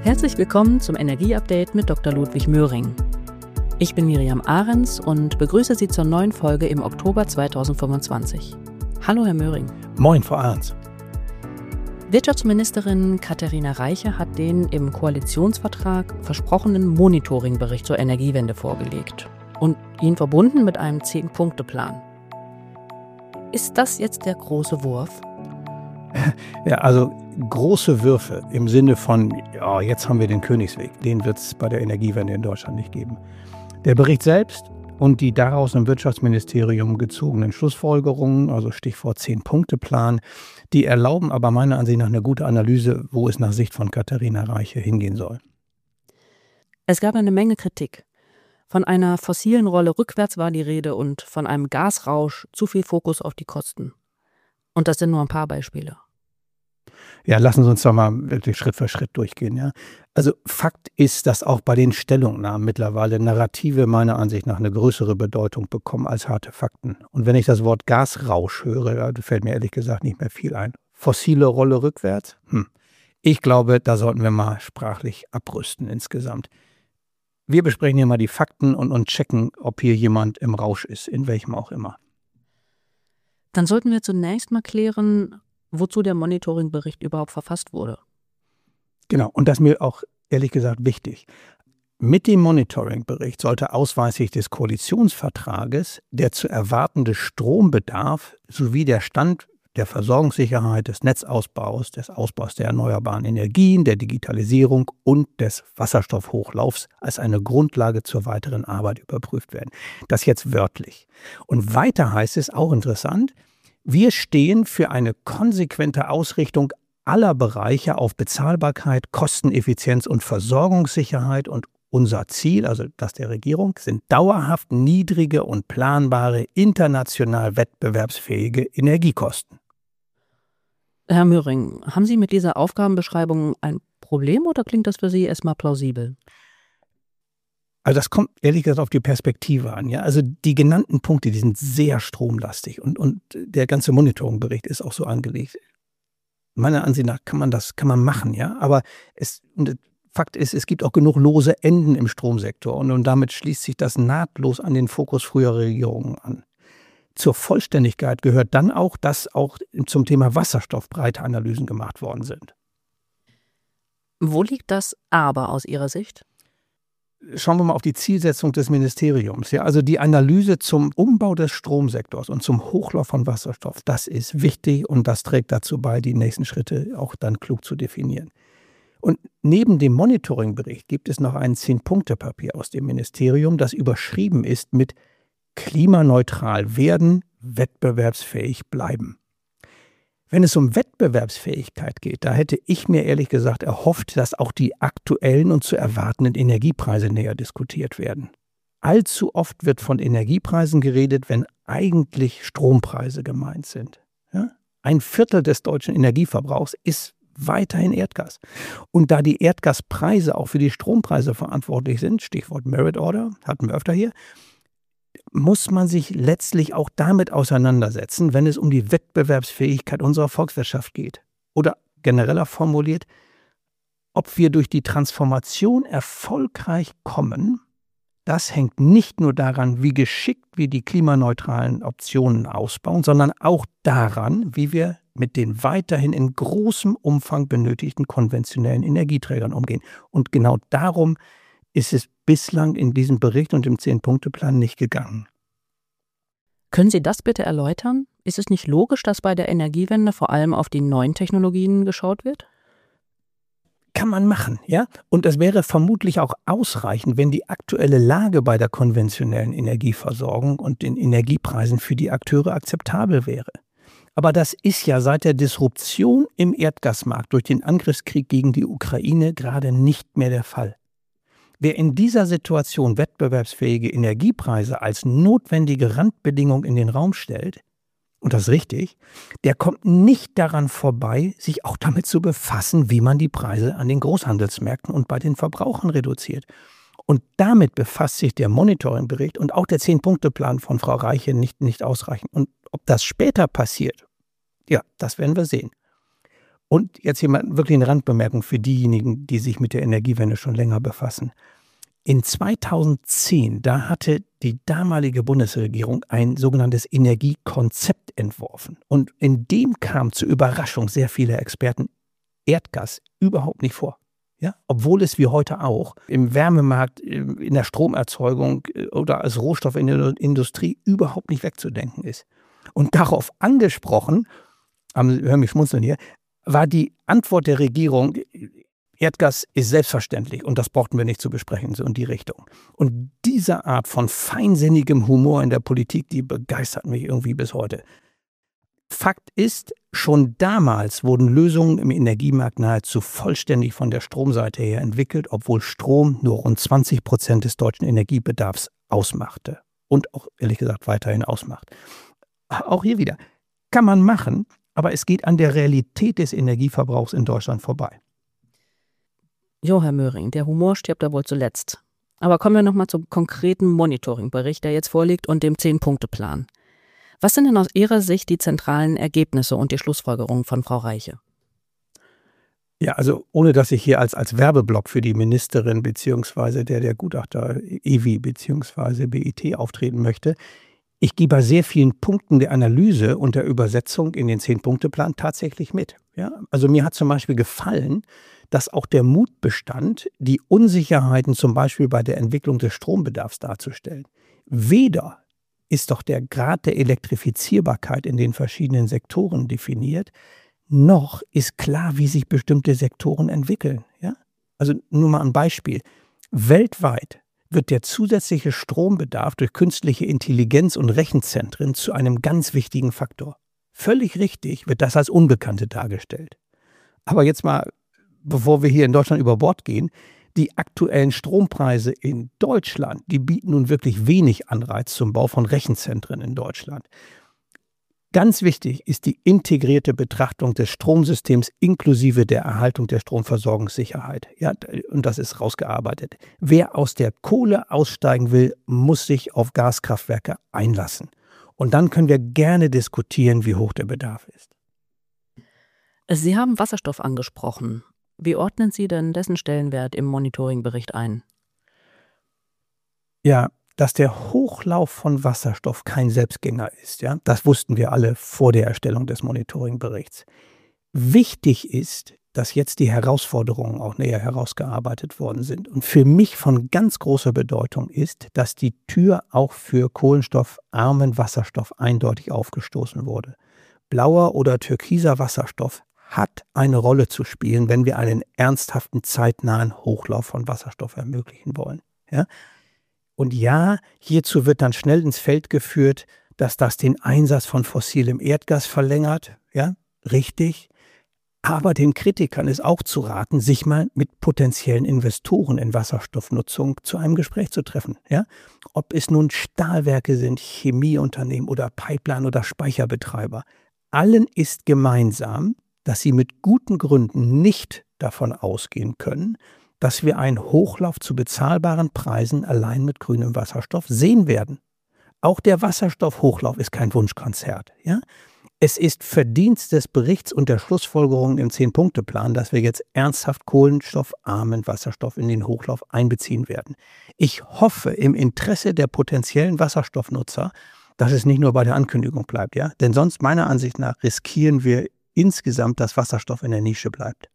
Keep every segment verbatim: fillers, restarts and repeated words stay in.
Herzlich willkommen zum Energieupdate mit Doktor Ludwig Möhring. Ich bin Miriam Ahrens und begrüße Sie zur neuen Folge im Oktober zweitausendfünfundzwanzig. Hallo, Herr Möhring. Moin, Frau Ahrens. Wirtschaftsministerin Katharina Reiche hat den im Koalitionsvertrag versprochenen Monitoringbericht zur Energiewende vorgelegt und ihn verbunden mit einem Zehn-Punkte-Plan. Ist das jetzt der große Wurf? Ja, also große Würfe im Sinne von, ja, jetzt haben wir den Königsweg, den wird es bei der Energiewende in Deutschland nicht geben. Der Bericht selbst und die daraus im Wirtschaftsministerium gezogenen Schlussfolgerungen, also Stichwort Zehn-Punkte-Plan, die erlauben aber meiner Ansicht nach eine gute Analyse, wo es nach Sicht von Katharina Reiche hingehen soll. Es gab eine Menge Kritik. Von einer fossilen Rolle rückwärts war die Rede und von einem Gasrausch, zu viel Fokus auf die Kosten. Und das sind nur ein paar Beispiele. Ja, lassen Sie uns doch mal wirklich Schritt für Schritt durchgehen. Ja? Also Fakt ist, dass auch bei den Stellungnahmen mittlerweile Narrative meiner Ansicht nach eine größere Bedeutung bekommen als harte Fakten. Und wenn ich das Wort Gasrausch höre, da fällt mir ehrlich gesagt nicht mehr viel ein. Fossile Rolle rückwärts? Hm. Ich glaube, da sollten wir mal sprachlich abrüsten insgesamt. Wir besprechen hier mal die Fakten und, und checken, ob hier jemand im Rausch ist, in welchem auch immer. Dann sollten wir zunächst mal klären, wozu der Monitoringbericht überhaupt verfasst wurde. Genau, und das ist mir auch ehrlich gesagt wichtig. Mit dem Monitoringbericht sollte ausweislich des Koalitionsvertrages der zu erwartende Strombedarf sowie der Stand der Versorgungssicherheit, des Netzausbaus, des Ausbaus der erneuerbaren Energien, der Digitalisierung und des Wasserstoffhochlaufs als eine Grundlage zur weiteren Arbeit überprüft werden. Das jetzt wörtlich. Und weiter heißt es, auch interessant, wir stehen für eine konsequente Ausrichtung aller Bereiche auf Bezahlbarkeit, Kosteneffizienz und Versorgungssicherheit und unser Ziel, also das der Regierung, sind dauerhaft niedrige und planbare, international wettbewerbsfähige Energiekosten. Herr Möhring, haben Sie mit dieser Aufgabenbeschreibung ein Problem oder klingt das für Sie erstmal plausibel? Also das kommt ehrlich gesagt auf die Perspektive an. Ja? Also die genannten Punkte, die sind sehr stromlastig und, und der ganze Monitoringbericht ist auch so angelegt. Meiner Ansicht nach kann man das kann man machen, ja. Aber es, und Fakt ist, es gibt auch genug lose Enden im Stromsektor und, und damit schließt sich das nahtlos an den Fokus früherer Regierungen an. Zur Vollständigkeit gehört dann auch, dass auch zum Thema Wasserstoff breite Analysen gemacht worden sind. Wo liegt das Aber aus Ihrer Sicht? Schauen wir mal auf die Zielsetzung des Ministeriums. Ja, also die Analyse zum Umbau des Stromsektors und zum Hochlauf von Wasserstoff, das ist wichtig und das trägt dazu bei, die nächsten Schritte auch dann klug zu definieren. Und neben dem Monitoringbericht gibt es noch ein Zehn-Punkte-Papier aus dem Ministerium, das überschrieben ist mit klimaneutral werden, wettbewerbsfähig bleiben. Wenn es um Wettbewerbsfähigkeit geht, da hätte ich mir ehrlich gesagt erhofft, dass auch die aktuellen und zu erwartenden Energiepreise näher diskutiert werden. Allzu oft wird von Energiepreisen geredet, wenn eigentlich Strompreise gemeint sind. Ja? Ein Viertel des deutschen Energieverbrauchs ist weiterhin Erdgas. Und da die Erdgaspreise auch für die Strompreise verantwortlich sind, Stichwort Merit Order, hatten wir öfter hier, muss man sich letztlich auch damit auseinandersetzen, wenn es um die Wettbewerbsfähigkeit unserer Volkswirtschaft geht. Oder genereller formuliert, ob wir durch die Transformation erfolgreich kommen, das hängt nicht nur daran, wie geschickt wir die klimaneutralen Optionen ausbauen, sondern auch daran, wie wir mit den weiterhin in großem Umfang benötigten konventionellen Energieträgern umgehen. Und genau darum ist es bislang in diesem Bericht und im Zehn-Punkte-Plan nicht gegangen. Können Sie das bitte erläutern? Ist es nicht logisch, dass bei der Energiewende vor allem auf die neuen Technologien geschaut wird? Kann man machen, ja? Und es wäre vermutlich auch ausreichend, wenn die aktuelle Lage bei der konventionellen Energieversorgung und den Energiepreisen für die Akteure akzeptabel wäre. Aber das ist ja seit der Disruption im Erdgasmarkt durch den Angriffskrieg gegen die Ukraine gerade nicht mehr der Fall. Wer in dieser Situation wettbewerbsfähige Energiepreise als notwendige Randbedingung in den Raum stellt, und das ist richtig, der kommt nicht daran vorbei, sich auch damit zu befassen, wie man die Preise an den Großhandelsmärkten und bei den Verbrauchern reduziert. Und damit befasst sich der Monitoringbericht und auch der Zehn-Punkte-Plan von Frau Reiche nicht, nicht ausreichend. Und ob das später passiert, ja, das werden wir sehen. Und jetzt hier mal wirklich eine Randbemerkung für diejenigen, die sich mit der Energiewende schon länger befassen. In zweitausendzehn, da hatte die damalige Bundesregierung ein sogenanntes Energiekonzept entworfen. Und in dem kam zur Überraschung sehr vieler Experten Erdgas überhaupt nicht vor. Ja? Obwohl es wie heute auch im Wärmemarkt, in der Stromerzeugung oder als Rohstoff in der Industrie überhaupt nicht wegzudenken ist. Und darauf angesprochen, hör mich schmunzeln hier, war die Antwort der Regierung, Erdgas ist selbstverständlich und das brauchten wir nicht zu besprechen, so in die Richtung. Und diese Art von feinsinnigem Humor in der Politik, die begeistert mich irgendwie bis heute. Fakt ist, schon damals wurden Lösungen im Energiemarkt nahezu vollständig von der Stromseite her entwickelt, obwohl Strom nur rund zwanzig Prozent des deutschen Energiebedarfs ausmachte und auch ehrlich gesagt weiterhin ausmacht. Auch hier wieder, kann man machen, aber es geht an der Realität des Energieverbrauchs in Deutschland vorbei. Jo, Herr Möhring, der Humor stirbt da wohl zuletzt. Aber kommen wir nochmal zum konkreten Monitoringbericht, der jetzt vorliegt, und dem Zehn-Punkte-Plan. Was sind denn aus Ihrer Sicht die zentralen Ergebnisse und die Schlussfolgerungen von Frau Reiche? Ja, also ohne dass ich hier als, als Werbeblock für die Ministerin bzw. der, der Gutachter E W I bzw. B I T auftreten möchte, ich gehe bei sehr vielen Punkten der Analyse und der Übersetzung in den Zehn-Punkte-Plan tatsächlich mit. Ja? Also mir hat zum Beispiel gefallen, dass auch der Mut bestand, die Unsicherheiten zum Beispiel bei der Entwicklung des Strombedarfs darzustellen. Weder ist doch der Grad der Elektrifizierbarkeit in den verschiedenen Sektoren definiert, noch ist klar, wie sich bestimmte Sektoren entwickeln. Ja? Also nur mal ein Beispiel. Weltweit wird der zusätzliche Strombedarf durch künstliche Intelligenz und Rechenzentren zu einem ganz wichtigen Faktor. Völlig richtig wird das als Unbekannte dargestellt. Aber jetzt mal, bevor wir hier in Deutschland über Bord gehen, die aktuellen Strompreise in Deutschland, die bieten nun wirklich wenig Anreiz zum Bau von Rechenzentren in Deutschland. Ganz wichtig ist die integrierte Betrachtung des Stromsystems inklusive der Erhaltung der Stromversorgungssicherheit. Ja, und das ist rausgearbeitet. Wer aus der Kohle aussteigen will, muss sich auf Gaskraftwerke einlassen. Und dann können wir gerne diskutieren, wie hoch der Bedarf ist. Sie haben Wasserstoff angesprochen. Wie ordnen Sie denn dessen Stellenwert im Monitoringbericht ein? Ja, dass der Hochlauf von Wasserstoff kein Selbstgänger ist, ja, das wussten wir alle vor der Erstellung des Monitoringberichts. Wichtig ist, dass jetzt die Herausforderungen auch näher herausgearbeitet worden sind. Und für mich von ganz großer Bedeutung ist, dass die Tür auch für kohlenstoffarmen Wasserstoff eindeutig aufgestoßen wurde. Blauer oder türkiser Wasserstoff hat eine Rolle zu spielen, wenn wir einen ernsthaften, zeitnahen Hochlauf von Wasserstoff ermöglichen wollen. Ja? Und ja, hierzu wird dann schnell ins Feld geführt, dass das den Einsatz von fossilem Erdgas verlängert. Ja, richtig. Aber den Kritikern ist auch zu raten, sich mal mit potenziellen Investoren in Wasserstoffnutzung zu einem Gespräch zu treffen. Ja? Ob es nun Stahlwerke sind, Chemieunternehmen oder Pipeline- oder Speicherbetreiber. Allen ist gemeinsam, dass sie mit guten Gründen nicht davon ausgehen können, dass wir einen Hochlauf zu bezahlbaren Preisen allein mit grünem Wasserstoff sehen werden. Auch der Wasserstoffhochlauf ist kein Wunschkonzert. Ja? Es ist Verdienst des Berichts und der Schlussfolgerungen im Zehn-Punkte-Plan, dass wir jetzt ernsthaft kohlenstoffarmen Wasserstoff in den Hochlauf einbeziehen werden. Ich hoffe im Interesse der potenziellen Wasserstoffnutzer, dass es nicht nur bei der Ankündigung bleibt. Ja? Denn sonst, meiner Ansicht nach, riskieren wir insgesamt, dass Wasserstoff in der Nische bleibt.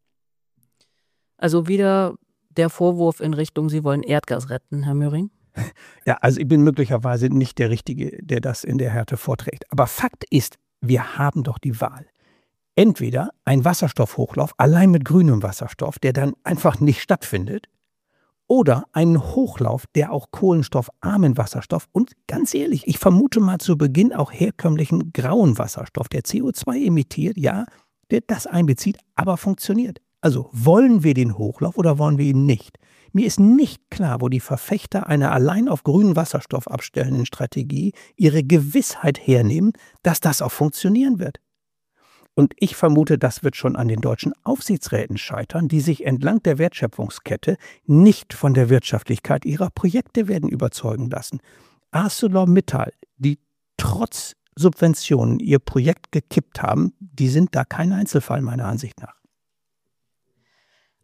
Also wieder der Vorwurf in Richtung, Sie wollen Erdgas retten, Herr Möhring? Ja, also ich bin möglicherweise nicht der Richtige, der das in der Härte vorträgt. Aber Fakt ist, wir haben doch die Wahl. Entweder ein Wasserstoffhochlauf allein mit grünem Wasserstoff, der dann einfach nicht stattfindet, oder einen Hochlauf, der auch kohlenstoffarmen Wasserstoff und ganz ehrlich, ich vermute mal zu Beginn auch herkömmlichen grauen Wasserstoff, der C O zwei emittiert, ja, der das einbezieht, aber funktioniert. Also wollen wir den Hochlauf oder wollen wir ihn nicht? Mir ist nicht klar, wo die Verfechter einer allein auf grünen Wasserstoff abstellenden Strategie ihre Gewissheit hernehmen, dass das auch funktionieren wird. Und ich vermute, das wird schon an den deutschen Aufsichtsräten scheitern, die sich entlang der Wertschöpfungskette nicht von der Wirtschaftlichkeit ihrer Projekte werden überzeugen lassen. ArcelorMittal, die trotz Subventionen ihr Projekt gekippt haben, die sind da kein Einzelfall meiner Ansicht nach.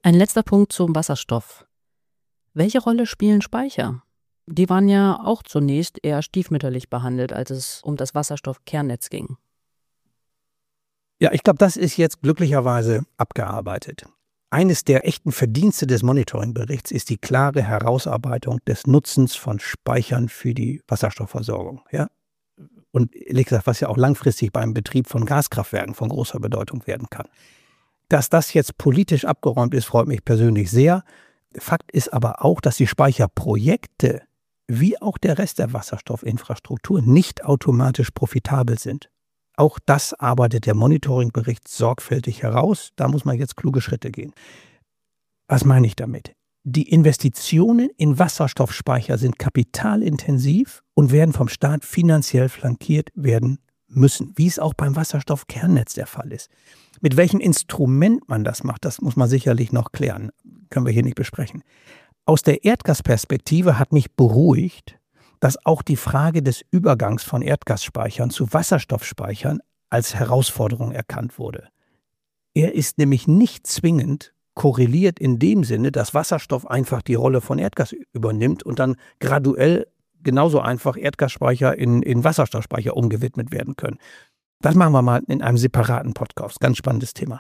Ein letzter Punkt zum Wasserstoff. Welche Rolle spielen Speicher? Die waren ja auch zunächst eher stiefmütterlich behandelt, als es um das Wasserstoffkernnetz ging. Ja, ich glaube, das ist jetzt glücklicherweise abgearbeitet. Eines der echten Verdienste des Monitoringberichts ist die klare Herausarbeitung des Nutzens von Speichern für die Wasserstoffversorgung. Ja? Und ehrlich gesagt, was ja auch langfristig beim Betrieb von Gaskraftwerken von großer Bedeutung werden kann. Dass das jetzt politisch abgeräumt ist, freut mich persönlich sehr. Fakt ist aber auch, dass die Speicherprojekte wie auch der Rest der Wasserstoffinfrastruktur nicht automatisch profitabel sind. Auch das arbeitet der Monitoringbericht sorgfältig heraus. Da muss man jetzt kluge Schritte gehen. Was meine ich damit? Die Investitionen in Wasserstoffspeicher sind kapitalintensiv und werden vom Staat finanziell flankiert werden müssen, wie es auch beim Wasserstoffkernnetz der Fall ist. Mit welchem Instrument man das macht, das muss man sicherlich noch klären. Können wir hier nicht besprechen. Aus der Erdgasperspektive hat mich beruhigt, dass auch die Frage des Übergangs von Erdgasspeichern zu Wasserstoffspeichern als Herausforderung erkannt wurde. Er ist nämlich nicht zwingend korreliert in dem Sinne, dass Wasserstoff einfach die Rolle von Erdgas übernimmt und dann graduell genauso einfach Erdgasspeicher in, in Wasserstoffspeicher umgewidmet werden können. Das machen wir mal in einem separaten Podcast. Ganz spannendes Thema.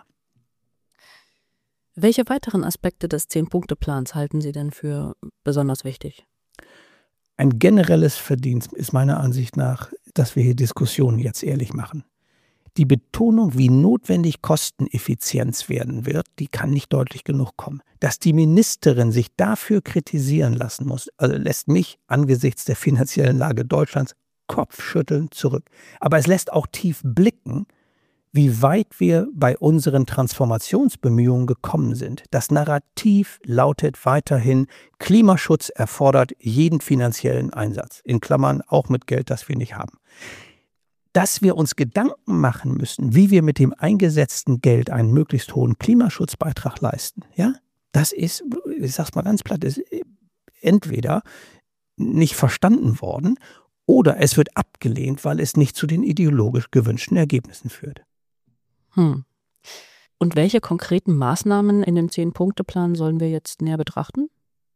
Welche weiteren Aspekte des Zehn-Punkte-Plans halten Sie denn für besonders wichtig? Ein generelles Verdienst ist meiner Ansicht nach, dass wir hier Diskussionen jetzt ehrlich machen. Die Betonung, wie notwendig Kosteneffizienz werden wird, die kann nicht deutlich genug kommen. Dass die Ministerin sich dafür kritisieren lassen muss, also lässt mich angesichts der finanziellen Lage Deutschlands kopfschüttelnd zurück. Aber es lässt auch tief blicken, wie weit wir bei unseren Transformationsbemühungen gekommen sind. Das Narrativ lautet weiterhin, Klimaschutz erfordert jeden finanziellen Einsatz. In Klammern auch mit Geld, das wir nicht haben. Dass wir uns Gedanken machen müssen, wie wir mit dem eingesetzten Geld einen möglichst hohen Klimaschutzbeitrag leisten, ja, das ist, ich sag's mal ganz platt, ist entweder nicht verstanden worden oder es wird abgelehnt, weil es nicht zu den ideologisch gewünschten Ergebnissen führt. Hm. Und welche konkreten Maßnahmen in dem Zehn-Punkte-Plan sollen wir jetzt näher betrachten?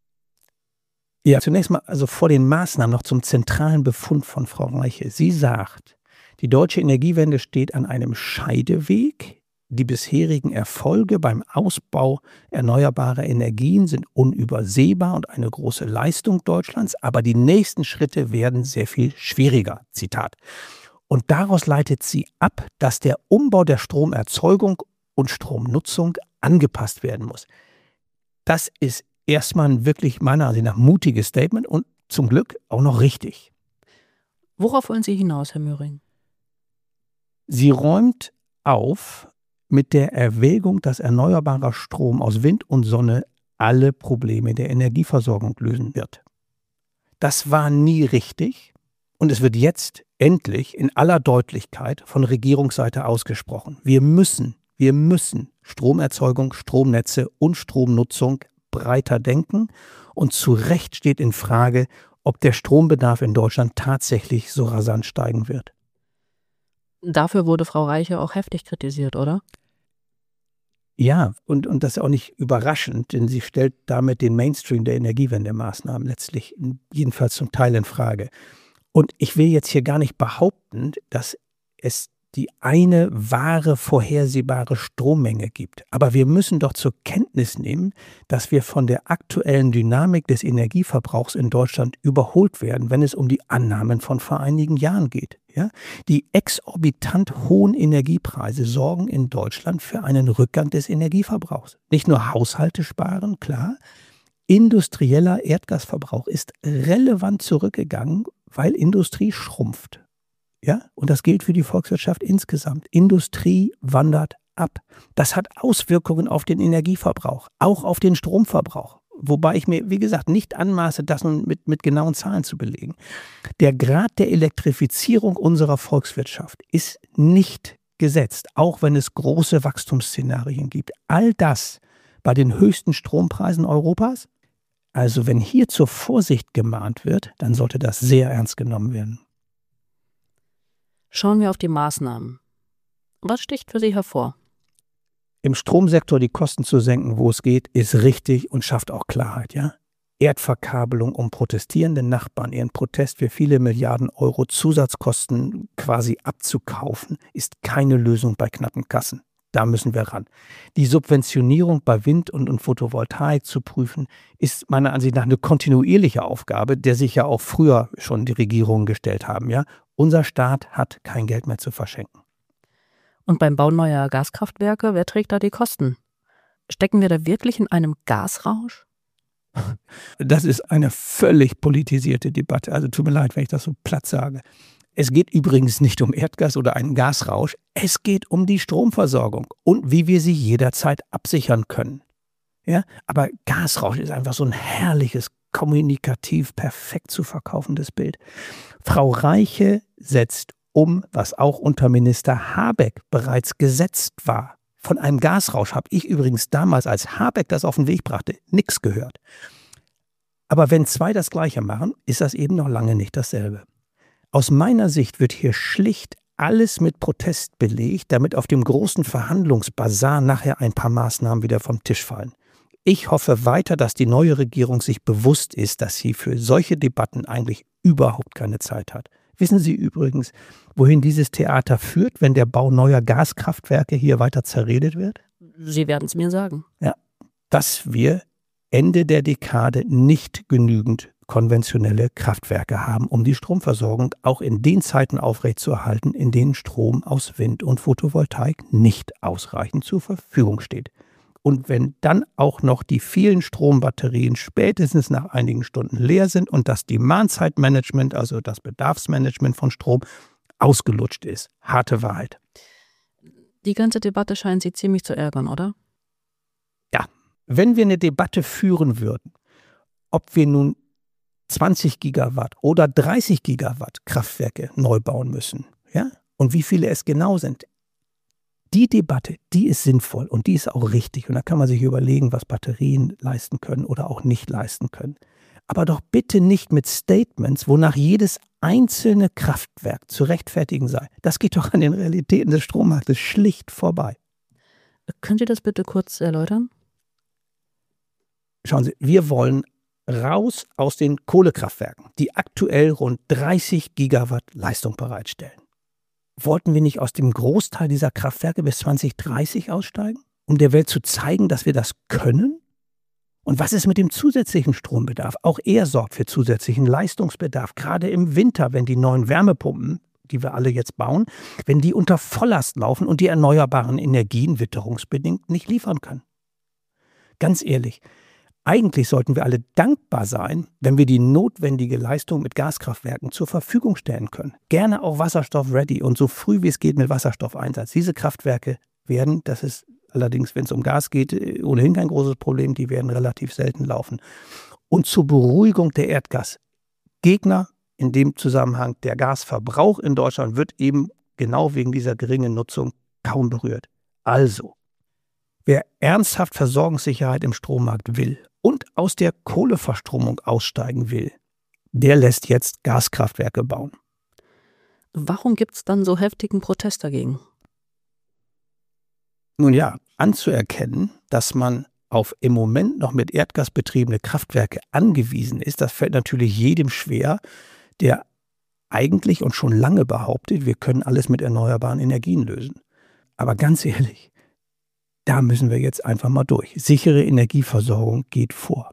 Ja, zunächst mal also vor den Maßnahmen noch zum zentralen Befund von Frau Reiche. Sie sagt, die deutsche Energiewende steht an einem Scheideweg. Die bisherigen Erfolge beim Ausbau erneuerbarer Energien sind unübersehbar und eine große Leistung Deutschlands, aber die nächsten Schritte werden sehr viel schwieriger. Zitat. Und daraus leitet sie ab, dass der Umbau der Stromerzeugung und Stromnutzung angepasst werden muss. Das ist erstmal ein wirklich meiner Ansicht nach mutiges Statement und zum Glück auch noch richtig. Worauf wollen Sie hinaus, Herr Möhring? Sie räumt auf mit der Erwägung, dass erneuerbarer Strom aus Wind und Sonne alle Probleme der Energieversorgung lösen wird. Das war nie richtig und es wird jetzt endlich in aller Deutlichkeit von Regierungsseite ausgesprochen. Wir müssen, wir müssen Stromerzeugung, Stromnetze und Stromnutzung breiter denken und zu Recht steht in Frage, ob der Strombedarf in Deutschland tatsächlich so rasant steigen wird. Dafür wurde Frau Reiche auch heftig kritisiert, oder? Ja, und, und das ist auch nicht überraschend, denn sie stellt damit den Mainstream der Energiewendemaßnahmen letztlich jedenfalls zum Teil in Frage. Und ich will jetzt hier gar nicht behaupten, dass es die eine wahre, vorhersehbare Strommenge gibt. Aber wir müssen doch zur Kenntnis nehmen, dass wir von der aktuellen Dynamik des Energieverbrauchs in Deutschland überholt werden, wenn es um die Annahmen von vor einigen Jahren geht. Ja? Die exorbitant hohen Energiepreise sorgen in Deutschland für einen Rückgang des Energieverbrauchs. Nicht nur Haushalte sparen, klar. Industrieller Erdgasverbrauch ist relevant zurückgegangen, weil Industrie schrumpft. Ja, und das gilt für die Volkswirtschaft insgesamt. Industrie wandert ab. Das hat Auswirkungen auf den Energieverbrauch, auch auf den Stromverbrauch. Wobei ich mir, wie gesagt, nicht anmaße, das nun mit, mit genauen Zahlen zu belegen. Der Grad der Elektrifizierung unserer Volkswirtschaft ist nicht gesetzt, auch wenn es große Wachstumsszenarien gibt. All das bei den höchsten Strompreisen Europas. Also wenn hier zur Vorsicht gemahnt wird, dann sollte das sehr ernst genommen werden. Schauen wir auf die Maßnahmen. Was sticht für Sie hervor? Im Stromsektor die Kosten zu senken, wo es geht, ist richtig und schafft auch Klarheit, ja? Erdverkabelung, um protestierende Nachbarn ihren Protest für viele Milliarden Euro Zusatzkosten quasi abzukaufen, ist keine Lösung bei knappen Kassen. Da müssen wir ran. Die Subventionierung bei Wind und, und Photovoltaik zu prüfen, ist meiner Ansicht nach eine kontinuierliche Aufgabe, der sich ja auch früher schon die Regierungen gestellt haben, ja? Unser Staat hat kein Geld mehr zu verschenken. Und beim Bau neuer Gaskraftwerke, wer trägt da die Kosten? Stecken wir da wirklich in einem Gasrausch? Das ist eine völlig politisierte Debatte. Also tut mir leid, wenn ich das so platt sage. Es geht übrigens nicht um Erdgas oder einen Gasrausch. Es geht um die Stromversorgung und wie wir sie jederzeit absichern können. Ja? Aber Gasrausch ist einfach so ein herrliches, kommunikativ perfekt zu verkaufendes Bild. Frau Reiche setzt um, was auch unter Minister Habeck bereits gesetzt war. Von einem Gasrausch habe ich übrigens damals, als Habeck das auf den Weg brachte, nichts gehört. Aber wenn zwei das Gleiche machen, ist das eben noch lange nicht dasselbe. Aus meiner Sicht wird hier schlicht alles mit Protest belegt, damit auf dem großen Verhandlungsbasar nachher ein paar Maßnahmen wieder vom Tisch fallen. Ich hoffe weiter, dass die neue Regierung sich bewusst ist, dass sie für solche Debatten eigentlich überhaupt keine Zeit hat. Wissen Sie übrigens, wohin dieses Theater führt, wenn der Bau neuer Gaskraftwerke hier weiter zerredet wird? Sie werden es mir sagen. Ja, dass wir Ende der Dekade nicht genügend konventionelle Kraftwerke haben, um die Stromversorgung auch in den Zeiten aufrechtzuerhalten, in denen Strom aus Wind und Photovoltaik nicht ausreichend zur Verfügung steht. Und wenn dann auch noch die vielen Strombatterien spätestens nach einigen Stunden leer sind und das Demand-Side-Management, also das Bedarfsmanagement von Strom, ausgelutscht ist. Harte Wahrheit. Die ganze Debatte scheint Sie ziemlich zu ärgern, oder? Ja, wenn wir eine Debatte führen würden, ob wir nun zwanzig Gigawatt oder dreißig Gigawatt Kraftwerke neu bauen müssen, ja, und wie viele es genau sind, die Debatte, die ist sinnvoll und die ist auch richtig. Und da kann man sich überlegen, was Batterien leisten können oder auch nicht leisten können. Aber doch bitte nicht mit Statements, wonach jedes einzelne Kraftwerk zu rechtfertigen sei. Das geht doch an den Realitäten des Strommarktes schlicht vorbei. Können Sie das bitte kurz erläutern? Schauen Sie, wir wollen raus aus den Kohlekraftwerken, die aktuell rund dreißig Gigawatt Leistung bereitstellen. Wollten wir nicht aus dem Großteil dieser Kraftwerke bis zwanzig dreißig aussteigen, um der Welt zu zeigen, dass wir das können? Und was ist mit dem zusätzlichen Strombedarf? Auch er sorgt für zusätzlichen Leistungsbedarf, gerade im Winter, wenn die neuen Wärmepumpen, die wir alle jetzt bauen, wenn die unter Volllast laufen und die erneuerbaren Energien witterungsbedingt nicht liefern können. Ganz ehrlich, eigentlich sollten wir alle dankbar sein, wenn wir die notwendige Leistung mit Gaskraftwerken zur Verfügung stellen können. Gerne auch wasserstoff-ready und so früh wie es geht mit Wasserstoffeinsatz. Diese Kraftwerke werden, das ist allerdings, wenn es um Gas geht, ohnehin kein großes Problem, die werden relativ selten laufen. Und zur Beruhigung der Erdgasgegner in dem Zusammenhang, der Gasverbrauch in Deutschland wird eben genau wegen dieser geringen Nutzung kaum berührt. Also, wer ernsthaft Versorgungssicherheit im Strommarkt will und aus der Kohleverstromung aussteigen will, der lässt jetzt Gaskraftwerke bauen. Warum gibt es dann so heftigen Protest dagegen? Nun ja, anzuerkennen, dass man auf im Moment noch mit Erdgas betriebene Kraftwerke angewiesen ist, das fällt natürlich jedem schwer, der eigentlich und schon lange behauptet, wir können alles mit erneuerbaren Energien lösen. Aber ganz ehrlich, da müssen wir jetzt einfach mal durch. Sichere Energieversorgung geht vor.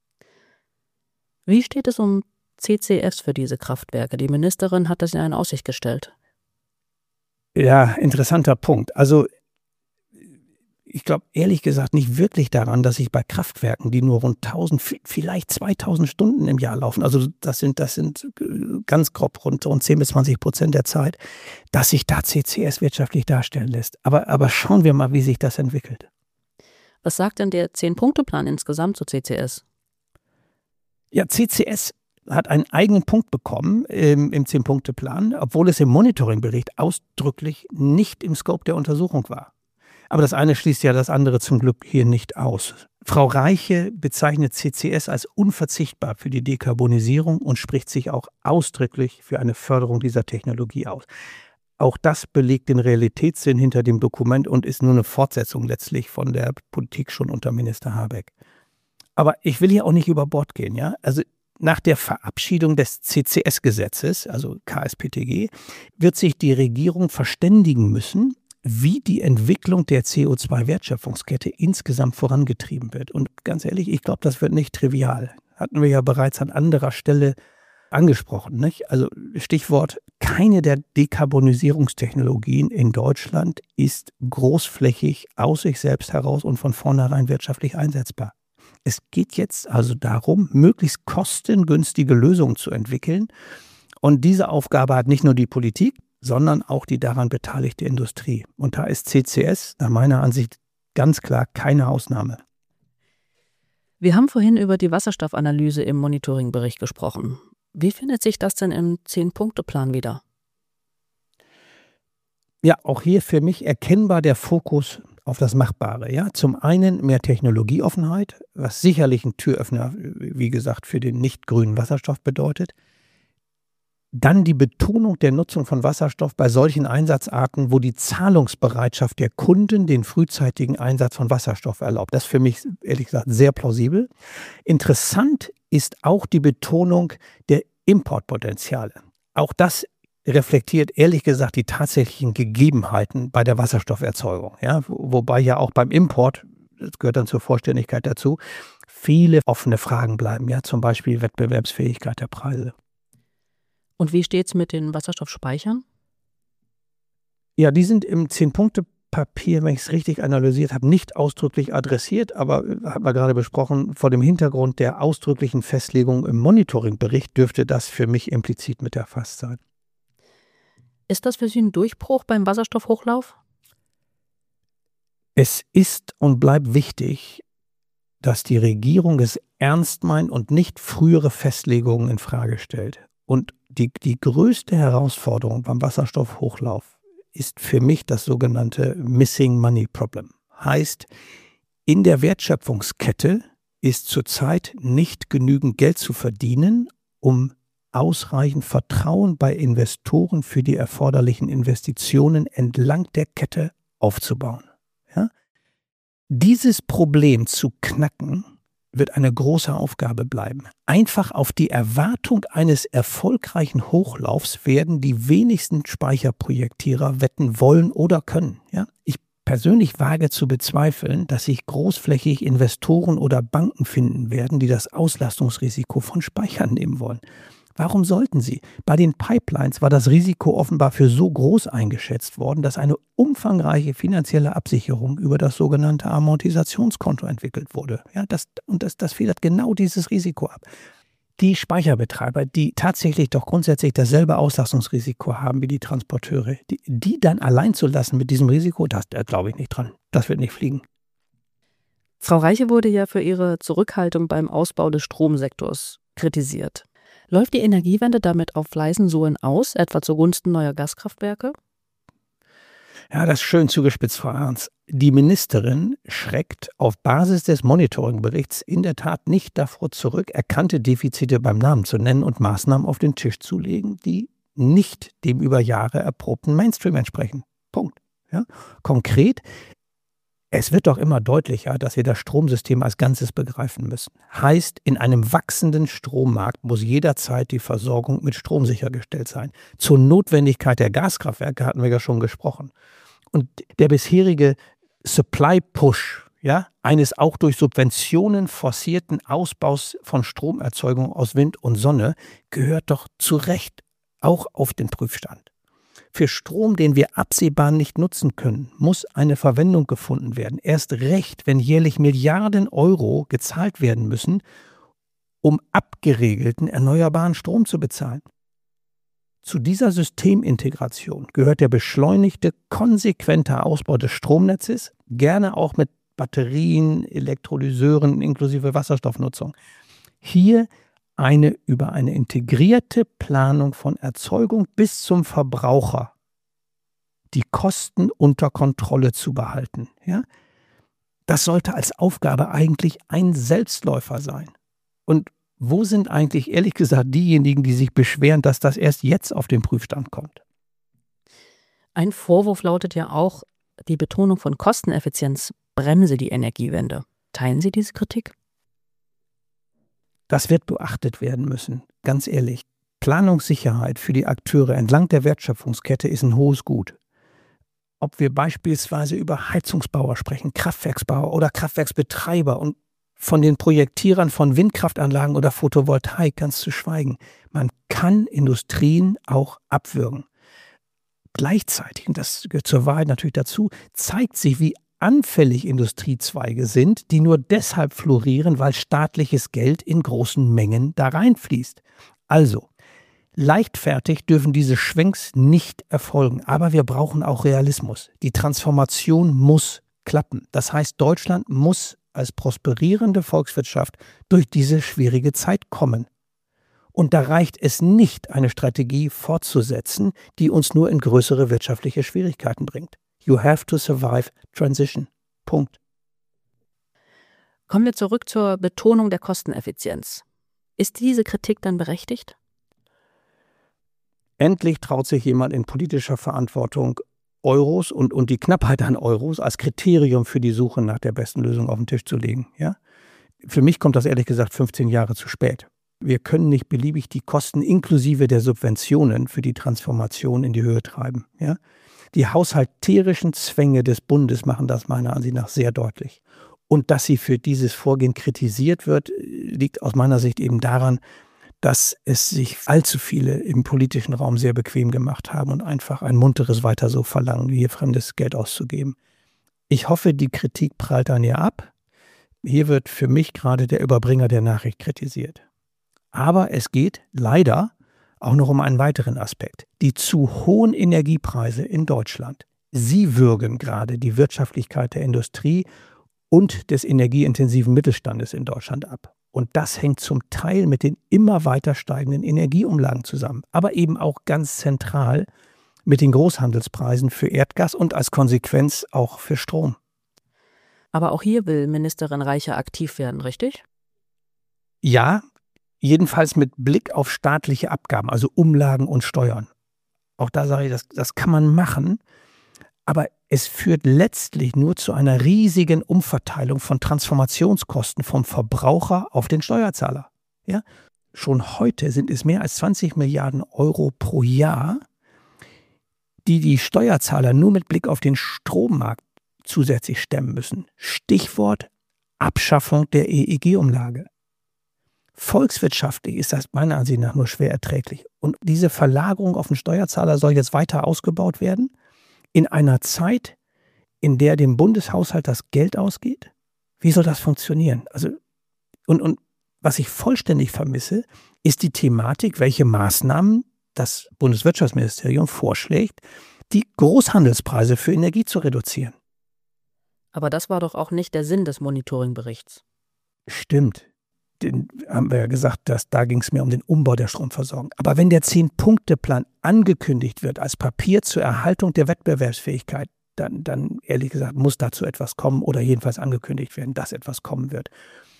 Wie steht es um C C S für diese Kraftwerke? Die Ministerin hat das ja in Aussicht gestellt. Ja, interessanter Punkt. Also ich glaube ehrlich gesagt nicht wirklich daran, dass ich bei Kraftwerken, die nur rund tausend, vielleicht zweitausend Stunden im Jahr laufen, also das sind, das sind ganz grob rund, rund zehn bis zwanzig Prozent der Zeit, dass sich da C C S wirtschaftlich darstellen lässt. Aber, aber schauen wir mal, wie sich das entwickelt. Was sagt denn der Zehn-Punkte-Plan insgesamt zu C C S? Ja, C C S hat einen eigenen Punkt bekommen im, im Zehn-Punkte-Plan, obwohl es im Monitoringbericht ausdrücklich nicht im Scope der Untersuchung war. Aber das eine schließt ja das andere zum Glück hier nicht aus. Frau Reiche bezeichnet C C S als unverzichtbar für die Dekarbonisierung und spricht sich auch ausdrücklich für eine Förderung dieser Technologie aus. Auch das belegt den Realitätssinn hinter dem Dokument und ist nur eine Fortsetzung letztlich von der Politik schon unter Minister Habeck. Aber ich will hier auch nicht über Bord gehen, ja. Also nach der Verabschiedung des C C S-Gesetzes, also K S P T G, wird sich die Regierung verständigen müssen, wie die Entwicklung der C O zwei Wertschöpfungskette insgesamt vorangetrieben wird. Und ganz ehrlich, ich glaube, das wird nicht trivial. Hatten wir ja bereits an anderer Stelle angesprochen, nicht? Also Stichwort, keine der Dekarbonisierungstechnologien in Deutschland ist großflächig aus sich selbst heraus und von vornherein wirtschaftlich einsetzbar. Es geht jetzt also darum, möglichst kostengünstige Lösungen zu entwickeln. Und diese Aufgabe hat nicht nur die Politik, sondern auch die daran beteiligte Industrie. Und da ist C C S nach meiner Ansicht ganz klar keine Ausnahme. Wir haben vorhin über die Wasserstoffanalyse im Monitoringbericht gesprochen. Wie findet sich das denn im Zehn-Punkte-Plan wieder? Ja, auch hier für mich erkennbar der Fokus auf das Machbare. Ja? Zum einen mehr Technologieoffenheit, was sicherlich ein Türöffner, wie gesagt, für den nicht grünen Wasserstoff bedeutet. Dann die Betonung der Nutzung von Wasserstoff bei solchen Einsatzarten, wo die Zahlungsbereitschaft der Kunden den frühzeitigen Einsatz von Wasserstoff erlaubt. Das ist für mich, ehrlich gesagt, sehr plausibel. Interessant ist auch die Betonung der Importpotenziale. Auch das reflektiert, ehrlich gesagt, die tatsächlichen Gegebenheiten bei der Wasserstofferzeugung. Ja? Wobei ja auch beim Import, das gehört dann zur Vollständigkeit dazu, viele offene Fragen bleiben. Ja? Zum Beispiel Wettbewerbsfähigkeit der Preise. Und wie steht es mit den Wasserstoffspeichern? Ja, die sind im Zehn-Punkte-Papier, wenn ich es richtig analysiert habe, nicht ausdrücklich adressiert, aber haben wir gerade besprochen, vor dem Hintergrund der ausdrücklichen Festlegung im Monitoringbericht dürfte das für mich implizit mit erfasst sein. Ist das für Sie ein Durchbruch beim Wasserstoffhochlauf? Es ist und bleibt wichtig, dass die Regierung es ernst meint und nicht frühere Festlegungen in Frage stellt. Und die, die größte Herausforderung beim Wasserstoffhochlauf ist für mich das sogenannte Missing Money Problem. Heißt, in der Wertschöpfungskette ist zurzeit nicht genügend Geld zu verdienen, um ausreichend Vertrauen bei Investoren für die erforderlichen Investitionen entlang der Kette aufzubauen. Ja? Dieses Problem zu knacken, wird eine große Aufgabe bleiben. Einfach auf die Erwartung eines erfolgreichen Hochlaufs werden die wenigsten Speicherprojektierer wetten wollen oder können. Ja? Ich persönlich wage zu bezweifeln, dass sich großflächig Investoren oder Banken finden werden, die das Auslastungsrisiko von Speichern nehmen wollen. Warum sollten sie? Bei den Pipelines war das Risiko offenbar für so groß eingeschätzt worden, dass eine umfangreiche finanzielle Absicherung über das sogenannte Amortisationskonto entwickelt wurde. Ja, das, und das, das federt genau dieses Risiko ab. Die Speicherbetreiber, die tatsächlich doch grundsätzlich dasselbe Auslastungsrisiko haben wie die Transporteure, die, die dann allein zu lassen mit diesem Risiko, das, da glaube ich nicht dran. Das wird nicht fliegen. Frau Reiche wurde ja für ihre Zurückhaltung beim Ausbau des Stromsektors kritisiert. Läuft die Energiewende damit auf leisen Sohlen aus, etwa zugunsten neuer Gaskraftwerke? Ja, das ist schön zugespitzt, Frau Ernst. Die Ministerin schreckt auf Basis des Monitoringberichts in der Tat nicht davor zurück, erkannte Defizite beim Namen zu nennen und Maßnahmen auf den Tisch zu legen, die nicht dem über Jahre erprobten Mainstream entsprechen. Punkt. Ja? Konkret, es wird doch immer deutlicher, dass wir das Stromsystem als Ganzes begreifen müssen. Heißt, in einem wachsenden Strommarkt muss jederzeit die Versorgung mit Strom sichergestellt sein. Zur Notwendigkeit der Gaskraftwerke hatten wir ja schon gesprochen. Und der bisherige Supply-Push, ja, eines auch durch Subventionen forcierten Ausbaus von Stromerzeugung aus Wind und Sonne, gehört doch zu Recht auch auf den Prüfstand. Für Strom, den wir absehbar nicht nutzen können, muss eine Verwendung gefunden werden. Erst recht, wenn jährlich Milliarden Euro gezahlt werden müssen, um abgeregelten erneuerbaren Strom zu bezahlen. Zu dieser Systemintegration gehört der beschleunigte, konsequente Ausbau des Stromnetzes, gerne auch mit Batterien, Elektrolyseuren inklusive Wasserstoffnutzung. Hier eine über eine integrierte Planung von Erzeugung bis zum Verbraucher die Kosten unter Kontrolle zu behalten. Ja? Das sollte als Aufgabe eigentlich ein Selbstläufer sein. Und wo sind eigentlich ehrlich gesagt diejenigen, die sich beschweren, dass das erst jetzt auf den Prüfstand kommt? Ein Vorwurf lautet ja auch, die Betonung von Kosteneffizienz bremse die Energiewende. Teilen Sie diese Kritik? Das wird beachtet werden müssen, ganz ehrlich. Planungssicherheit für die Akteure entlang der Wertschöpfungskette ist ein hohes Gut. Ob wir beispielsweise über Heizungsbauer sprechen, Kraftwerksbauer oder Kraftwerksbetreiber und von den Projektierern von Windkraftanlagen oder Photovoltaik ganz zu schweigen. Man kann Industrien auch abwürgen. Gleichzeitig, und das gehört zur Wahrheit natürlich dazu, zeigt sich, wie anfällig Industriezweige sind, die nur deshalb florieren, weil staatliches Geld in großen Mengen da reinfließt. Also, leichtfertig dürfen diese Schwenks nicht erfolgen, aber wir brauchen auch Realismus. Die Transformation muss klappen. Das heißt, Deutschland muss als prosperierende Volkswirtschaft durch diese schwierige Zeit kommen. Und da reicht es nicht, eine Strategie fortzusetzen, die uns nur in größere wirtschaftliche Schwierigkeiten bringt. You have to survive transition. Punkt. Kommen wir zurück zur Betonung der Kosteneffizienz. Ist diese Kritik dann berechtigt? Endlich traut sich jemand in politischer Verantwortung, Euros und, und die Knappheit an Euros als Kriterium für die Suche nach der besten Lösung auf den Tisch zu legen. Ja? Für mich kommt das ehrlich gesagt fünfzehn Jahre zu spät. Wir können nicht beliebig die Kosten inklusive der Subventionen für die Transformation in die Höhe treiben. Ja? Die haushalterischen Zwänge des Bundes machen das meiner Ansicht nach sehr deutlich. Und dass sie für dieses Vorgehen kritisiert wird, liegt aus meiner Sicht eben daran, dass es sich allzu viele im politischen Raum sehr bequem gemacht haben und einfach ein munteres Weiter so verlangen, wie hier fremdes Geld auszugeben. Ich hoffe, die Kritik prallt an ihr ab. Hier wird für mich gerade der Überbringer der Nachricht kritisiert. Aber es geht leider auch noch um einen weiteren Aspekt. Die zu hohen Energiepreise in Deutschland, sie würgen gerade die Wirtschaftlichkeit der Industrie und des energieintensiven Mittelstandes in Deutschland ab. Und das hängt zum Teil mit den immer weiter steigenden Energieumlagen zusammen, aber eben auch ganz zentral mit den Großhandelspreisen für Erdgas und als Konsequenz auch für Strom. Aber auch hier will Ministerin Reiche aktiv werden, richtig? Ja, jedenfalls mit Blick auf staatliche Abgaben, also Umlagen und Steuern. Auch da sage ich, das, das kann man machen, aber es führt letztlich nur zu einer riesigen Umverteilung von Transformationskosten vom Verbraucher auf den Steuerzahler. Ja? Schon heute sind es mehr als zwanzig Milliarden Euro pro Jahr, die die Steuerzahler nur mit Blick auf den Strommarkt zusätzlich stemmen müssen. Stichwort Abschaffung der E E G-Umlage. Volkswirtschaftlich ist das meiner Ansicht nach nur schwer erträglich. Und diese Verlagerung auf den Steuerzahler soll jetzt weiter ausgebaut werden? In einer Zeit, in der dem Bundeshaushalt das Geld ausgeht? Wie soll das funktionieren? Also, und, und was ich vollständig vermisse, ist die Thematik, welche Maßnahmen das Bundeswirtschaftsministerium vorschlägt, die Großhandelspreise für Energie zu reduzieren. Aber das war doch auch nicht der Sinn des Monitoringberichts. Stimmt. Den haben wir ja gesagt, dass da ging es mir um den Umbau der Stromversorgung. Aber wenn der Zehn-Punkte-Plan angekündigt wird als Papier zur Erhaltung der Wettbewerbsfähigkeit, dann, dann ehrlich gesagt muss dazu etwas kommen oder jedenfalls angekündigt werden, dass etwas kommen wird.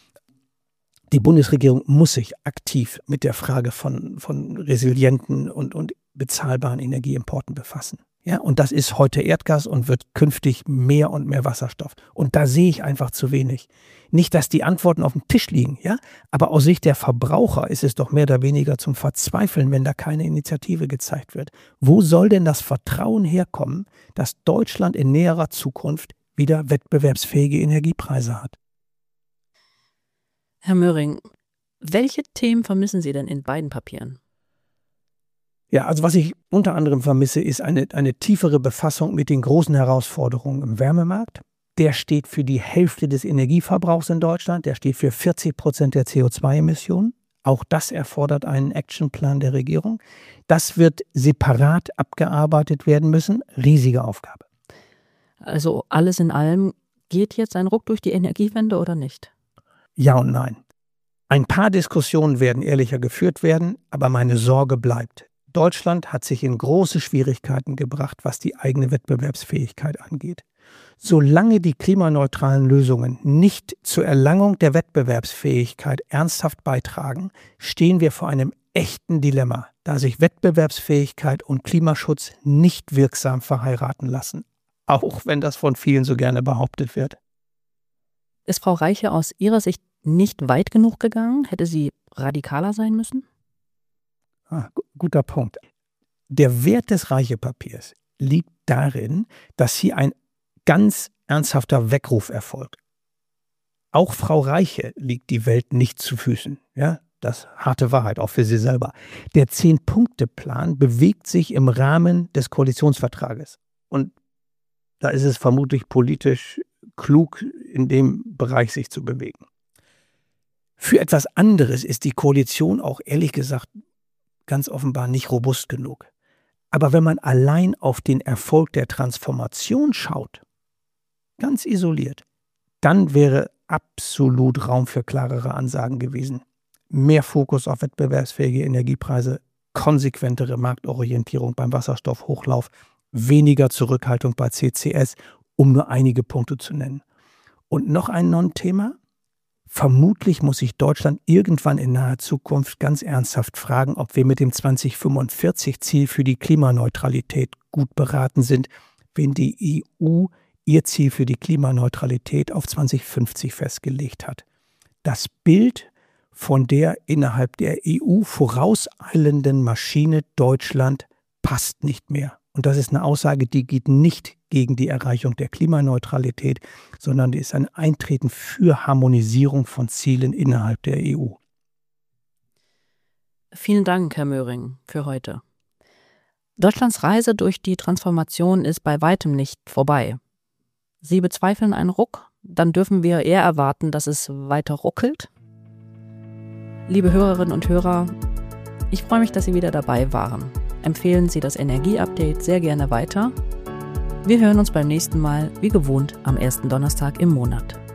Die Bundesregierung muss sich aktiv mit der Frage von, von resilienten und, und bezahlbaren Energieimporten befassen. Ja, und das ist heute Erdgas und wird künftig mehr und mehr Wasserstoff. Und da sehe ich einfach zu wenig. Nicht, dass die Antworten auf dem Tisch liegen, ja, aber aus Sicht der Verbraucher ist es doch mehr oder weniger zum Verzweifeln, wenn da keine Initiative gezeigt wird. Wo soll denn das Vertrauen herkommen, dass Deutschland in näherer Zukunft wieder wettbewerbsfähige Energiepreise hat? Herr Möhring, welche Themen vermissen Sie denn in beiden Papieren? Ja, also was ich unter anderem vermisse, ist eine, eine tiefere Befassung mit den großen Herausforderungen im Wärmemarkt. Der steht für die Hälfte des Energieverbrauchs in Deutschland. Der steht für vierzig Prozent der C O zwei Emissionen. Auch das erfordert einen Actionplan der Regierung. Das wird separat abgearbeitet werden müssen. Riesige Aufgabe. Also alles in allem, geht jetzt ein Ruck durch die Energiewende oder nicht? Ja und nein. Ein paar Diskussionen werden ehrlicher geführt werden, aber meine Sorge bleibt. Deutschland hat sich in große Schwierigkeiten gebracht, was die eigene Wettbewerbsfähigkeit angeht. Solange die klimaneutralen Lösungen nicht zur Erlangung der Wettbewerbsfähigkeit ernsthaft beitragen, stehen wir vor einem echten Dilemma, da sich Wettbewerbsfähigkeit und Klimaschutz nicht wirksam verheiraten lassen, auch wenn das von vielen so gerne behauptet wird. Ist Frau Reiche aus Ihrer Sicht nicht weit genug gegangen? Hätte sie radikaler sein müssen? Ah, guter Punkt. Der Wert des Reiche-Papiers liegt darin, dass hier ein ganz ernsthafter Weckruf erfolgt. Auch Frau Reiche liegt die Welt nicht zu Füßen. Ja, das ist harte Wahrheit, auch für sie selber. Der Zehn-Punkte-Plan bewegt sich im Rahmen des Koalitionsvertrages. Und da ist es vermutlich politisch klug, in dem Bereich sich zu bewegen. Für etwas anderes ist die Koalition auch ehrlich gesagt ganz offenbar nicht robust genug. Aber wenn man allein auf den Erfolg der Transformation schaut, ganz isoliert, dann wäre absolut Raum für klarere Ansagen gewesen. Mehr Fokus auf wettbewerbsfähige Energiepreise, konsequentere Marktorientierung beim Wasserstoffhochlauf, weniger Zurückhaltung bei C C S, um nur einige Punkte zu nennen. Und noch ein Non-Thema. Vermutlich muss sich Deutschland irgendwann in naher Zukunft ganz ernsthaft fragen, ob wir mit dem zweitausendfünfundvierzig-Ziel für die Klimaneutralität gut beraten sind, wenn die E U ihr Ziel für die Klimaneutralität auf zweitausendfünfzig festgelegt hat. Das Bild von der innerhalb der E U vorauseilenden Maschine Deutschland passt nicht mehr. Und das ist eine Aussage, die geht nicht gegen die Erreichung der Klimaneutralität, sondern die ist ein Eintreten für Harmonisierung von Zielen innerhalb der E U. Vielen Dank, Herr Möhring, für heute. Deutschlands Reise durch die Transformation ist bei weitem nicht vorbei. Sie bezweifeln einen Ruck, dann dürfen wir eher erwarten, dass es weiter ruckelt. Liebe Hörerinnen und Hörer, ich freue mich, dass Sie wieder dabei waren. Empfehlen Sie das Energie-Update sehr gerne weiter. Wir hören uns beim nächsten Mal, wie gewohnt, am ersten Donnerstag im Monat.